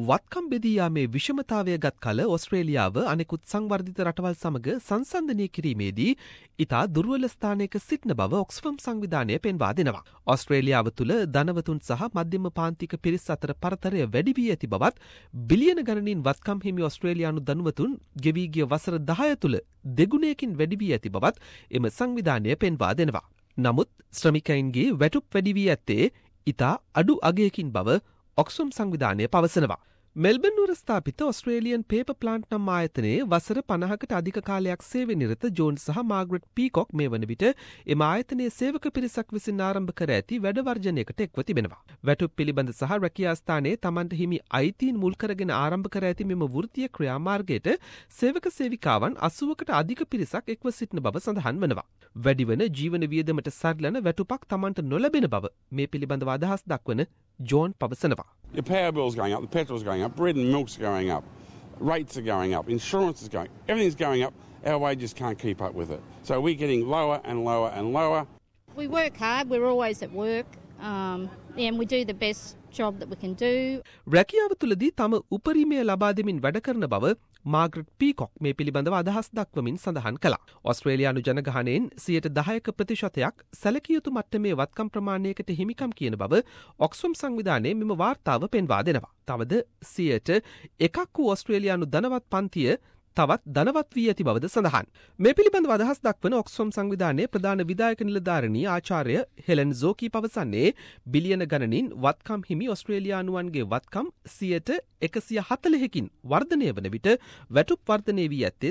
වත්කම් බෙදී යාමේ විෂමතාවය ගත් කල ඕස්ට්‍රේලියාව අනෙකුත් සංවර්ධිත රටවල් සමග සංසන්දනය කිරීමේදී ඉතා දුර්වල ස්ථානයක සිටින බව ඔක්ස්ෆම් සංවිධානය පෙන්වා දෙනවා. ඕස්ට්‍රේලියාව තුළ ධනවතුන් සහ මධ්‍යම පාන්තික පිරිස් අතර පරතරය වැඩි වී ඇති බවත් බිලියන ගණනින් වත්කම් හිමි ඕස්ට්‍රේලියානු ධනවතුන් ගෙවී ගිය වසර 10 තුළ දෙගුණයකින් වැඩි වී ඇති බවත් එම සංවිධානය පෙන්වා දෙනවා. නමුත් ශ්‍රමිකයින්ගේ වැටුප් වැඩි වී ඇත්තේ ඉතා අඩු අගයකින් බව ඔක්ස්ෆම් සංවිධානය පවසනවා. මෙල්බන් නුවර ස්ථාපිත ඔස්ට්‍රේලියන් පේපර් ප්ලාන්ට් නම් ආයතනයේ වසර 50කට අධික කාලයක් සේවය නිරත ජෝන් සහ මාග්‍රට් පීකොක් මේ වන විට එම ආයතනයේ සේවක පිරිසක් විසින් ආරම්භ කර ඇති වැඩ වර්ජනයකට එක්ව තිබෙනවා. වැටුප් පිළිබඳ සහ රැකියා ස්ථානයේ තමන්ට හිමි අයිතීන් මුල් කරගෙන ආරම්භ කර ඇති මෙම වෘත්තීය ක්‍රියාමාර්ගයට සේවක සේවිකාවන් 80කට අධික පිරිසක් එක්ව සිටින බව සඳහන් වනවා. වැඩිවන ජීවන වියදමට සරිලන වැටුපක් තමන්ට නොලැබෙන බව මේ පිළිබඳව අදහස් දක්වන ජෝන් පවසනවා. The power bill's going up, the petrol's going up, bread and milk's going up, rates are going up, insurance is going, everything's going up. Our wages can't keep up with it. So we're getting lower and lower and lower. We work hard, we're always at work, and we do the best job that we can do. රැකියාව තුළදී තම උපරිමය ලබා දෙමින් වැඩ කරන බව Margaret පීකොක් මේ පිළිබඳව අදහස් දක්වමින් සඳහන් කළා. ඕස්ට්‍රේලියානු ජනගහනයෙන් 10% සැලකිය යුතු මට්ටමේ වත්කම් ප්‍රමාණයකට හිමිකම් කියන බව ඔක්ස්ෆම් සංවිධානයේ මෙම වාර්තාව පෙන්වා දෙනවා. තවද 1% වූ ඕස්ට්‍රේලියානු ධනවත් පන්තිය තවත් ධනවත් වී ඇති බවද සඳහන්. මේ පිළිබඳව අදහස් දක්වන ඔක්ස්ෆම් සංවිධානයේ ප්‍රධාන විධායක නිලධාරිණී ආචාර්ය හෙලන් සෝකී පවසන්නේ බිලියන ගණනින් වත්කම් හිමි ඕස්ට්‍රේලියානුවන්ගේ වත්කම් 140කින් වර්ධනය වන විට වැටුප් වර්ධනය වී ඇත්තේ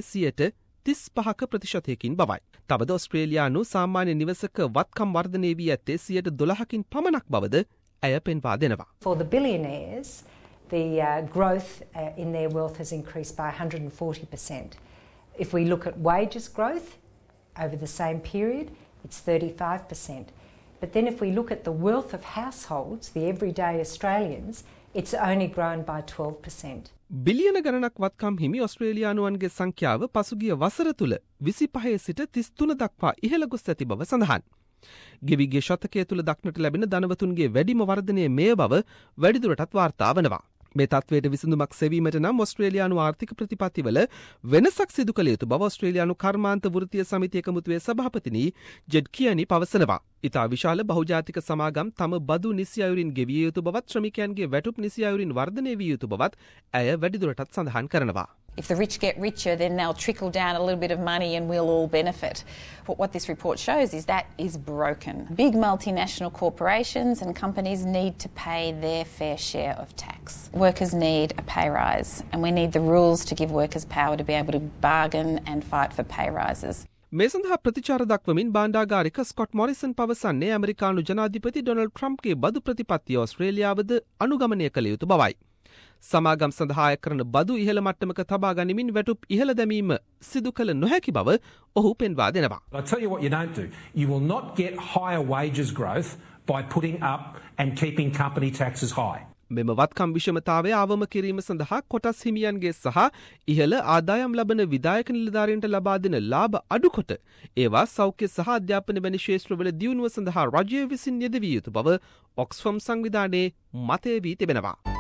35% බවයි. තවද ඕස්ට්‍රේලියානු සාමාන්‍ය නිවසක වත්කම් වර්ධනය වී ඇත්තේ 12%කින් පමණක් බවද ඇය පෙන්වා දෙනවා. For the billionaires, the growth in their wealth has increased by 140%. If we look at wages growth over the same period, it's 35%. But then if we look at the wealth of households, the everyday Australians, it's only grown by 12%. බිලියන ගණනක් වත්කම් හිමි ඕස්ට්‍රේලියානුවන්ගේ සංඛ්‍යාව පසුගිය වසර තුළ 25 සිට 33 දක්වා ඉහළ ගොස් ඇති බව සඳහන්. ගෙවිගේ ශතකය තුළ දක්නට ලැබෙන ධනවතුන්ගේ වැඩිම වර්ධනය මේ බව වැඩිදුරටත් වාර්තා වනවා. මේ තත්වයට විසඳුමක් සෙවීමට නම් ඕස්ට්‍රේලියානු ආර්ථික ප්‍රතිපත්තිවල වෙනසක් සිදු කළ යුතු බව ඕස්ට්‍රේලියානු කර්මාන්ත වෘත්තීය සමිතිය එකමුතුවේ සභාපතිනි ජෙඩ් කියනි පවසනවා. ඉතා විශාල බහුජාතික සමාගම් තම බදු නිසි අයුරින් ගෙවිය යුතු බවත් ශ්‍රමිකයන්ගේ වැටුප් නිසි අයුරින් වර්ධනය විය යුතු බවත් ඇය වැඩිදුරටත් සඳහන් කරනවා. If the rich get richer, then they'll trickle down a little bit of money and we'll all benefit. But what this report shows is that is broken. Big multinational corporations and companies need to pay their fair share of tax. Workers need a pay rise, and we need the rules to give workers power to be able to bargain and fight for pay rises. මේ සඳහා ප්‍රතිචාර දක්වමින් බාණ්ඩාගාරික Scott Morrison පවසන්නේ ඇමරිකානු ජනාධිපති Donald ට්‍රම්ප්ගේ බදු ප්‍රතිපත්තිය ඕස්ට්‍රේලියාවද අනුගමනය කළ යුතු බවයි. සමාගම් සඳහා කරන බදු ඉහළ මට්ටමක තබා ගනිමින් වැටුප් ඉහළ දැමීම සිදු කළ නොහැකි බව ඔහු පෙන්වා දෙනවා. I'll tell you what you don't do. You will not get higher wages growth by putting up and keeping company taxes high. මෙම වත්කම් විෂමතාවය ආවම කිරීම සඳහා කොටස් හිමියන්ගේ සහ ඉහළ ආදායම් ලබන විධායක නිලධාරීන්ට ලබා දෙන ලාභ අඩුකොට ඒවා සෞඛ්‍ය සහ අධ්‍යාපන වැනි ක්ෂේත්‍රවල දියුණුව සඳහා රජය විසින් යෙදවිය යුතු බව ඔක්ස්ෆම් සංවිධානයේ මතය වී තිබෙනවා.